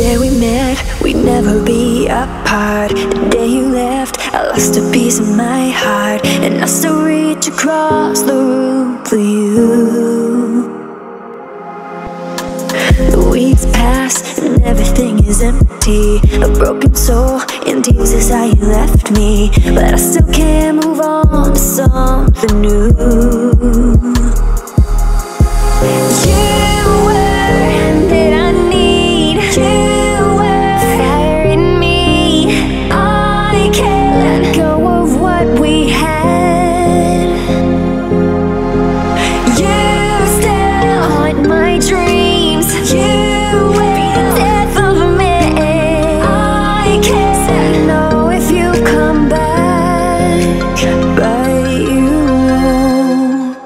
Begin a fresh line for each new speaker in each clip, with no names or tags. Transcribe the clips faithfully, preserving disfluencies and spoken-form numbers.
day we met, we'd never be apart. The day you left, I lost a piece of my heart, and I still reach across the room for you. The weeks pass and everything is empty. A broken soul in tears is how you left me, but I still can't move on to something new. You were that I need. You were fire in me. I can't let go of what we had. You still haunt my dreams. You were the death of me. I can't know if you come back, but you won't.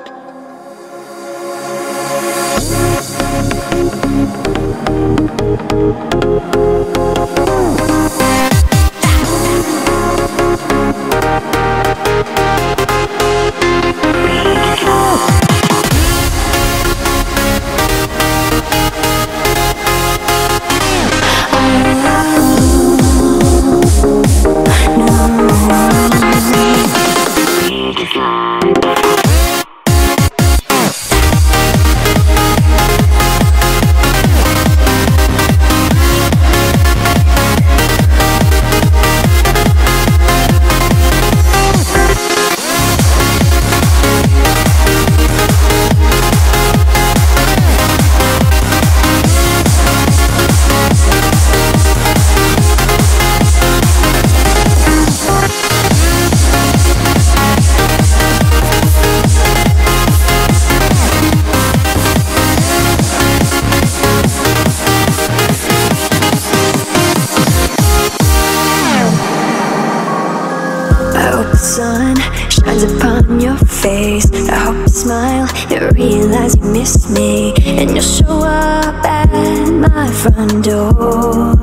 The sun shines upon your face. I hope you smile and realize you missed me, and you'll show up at my front door.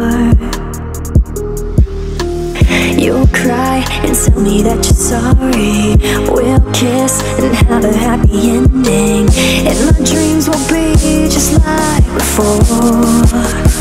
You'll cry and tell me that you're sorry. We'll kiss and have a happy ending, and my dreams will be just like before.